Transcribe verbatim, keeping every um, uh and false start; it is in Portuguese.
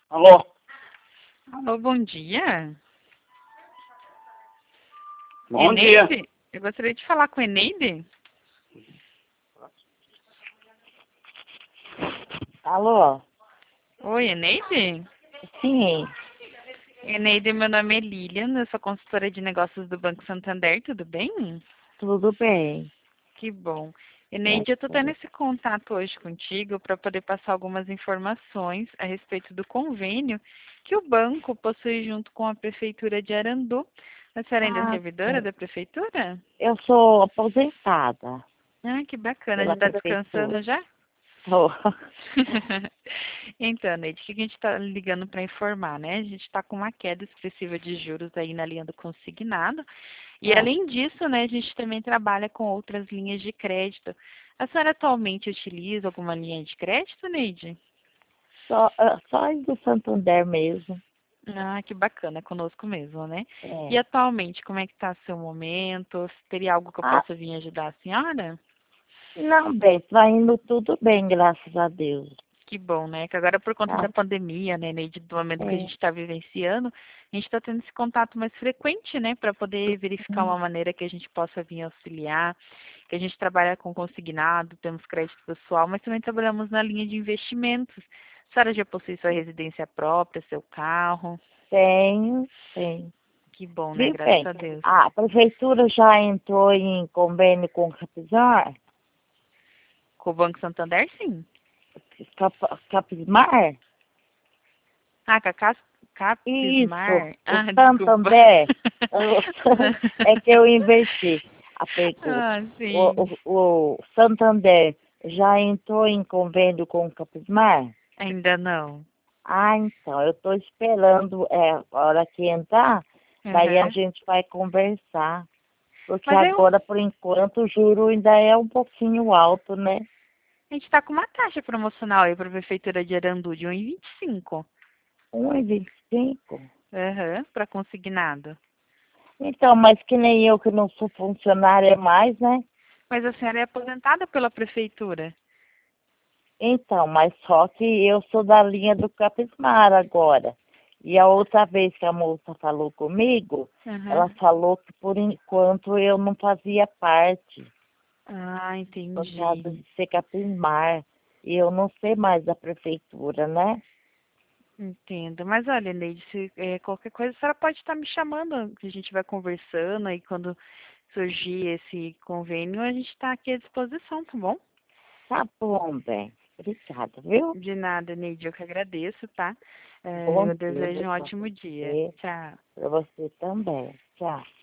Alô? Alô, bom dia. Bom dia. Eneide? Eu gostaria de falar com Eneide. Alô? Oi, Eneide? Sim, Eneide, meu nome é Lilian, eu sou consultora de negócios do Banco Santander, tudo bem? tudo bem. Que bom. Graças Eneide, eu estou a tendo Deus. esse contato hoje contigo para poder passar algumas informações a respeito do convênio que o banco possui junto com a Prefeitura de Arandu. A senhora ainda é Ah, servidora sim. da Prefeitura? Eu sou aposentada Ah, que bacana, já pela está prefeitura. descansando já? Tô. Então, Neide, o que a gente está ligando para informar, né? A gente está com uma queda expressiva de juros aí na linha do consignado. E Ah, além disso, né, a gente também trabalha com outras linhas de crédito. A senhora atualmente utiliza alguma linha de crédito, Neide? só, ah, só aí do Santander mesmo. Ah, que bacana, é conosco mesmo, né? E É. atualmente, como é que está seu momento? Teria algo que eu Ah, possa vir ajudar a senhora? não, bem, vai indo tudo bem, graças a Deus. Que bom, né? Que agora por conta da Tá? pandemia, né, Neide, do momento que a É. gente está vivenciando, a gente está tendo esse contato mais frequente, né, para poder verificar Hum. uma maneira que a gente possa vir auxiliar, que a gente trabalha com consignado, temos crédito pessoal, mas também trabalhamos na linha de investimentos. A senhora já possui sua residência própria, seu carro? Tenho, tenho. Que bom, né? Viu Graças bem? a Deus. A prefeitura já entrou em convênio com o Capizar? Com o Banco Santander, sim. Cap, Capismar? Ah, com a Cas- Isso, Capismar? o Ah, desculpa. Santander. É que eu inverti a pergunta. Ah, O, sim. o, o Santander já entrou em convênio com o Capismar? Ainda não. Ah, então, eu estou esperando é, a hora que entrar, daí a Aham. gente vai conversar. Porque Mas aí um agora, por enquanto, o juro ainda é um pouquinho alto, né? A gente está com uma taxa promocional aí para a Prefeitura de Arandu de um e vinte e cinco. um e vinte e cinco. Aham, para consignado. Então, mas que nem eu que não sou funcionária mais, né? Mas a senhora é aposentada pela Prefeitura. Então, mas só que eu sou da linha do Capismar agora. E a outra vez que a moça falou comigo, ela Aham. falou que por enquanto eu não fazia parte, Ah, por causa entendi. de ser Capismar. E eu não sei mais da prefeitura, né? Entendo. Mas olha, Neide, se é, qualquer coisa, a senhora pode estar me chamando, que a gente vai conversando e quando surgir esse convênio, a gente está aqui à disposição, tá bom? Tá bom, bem. Obrigada, viu? De nada, Neide, eu que agradeço, tá? É, Bom eu dia desejo um para ótimo dia. você, Tchau. para você também. Tchau.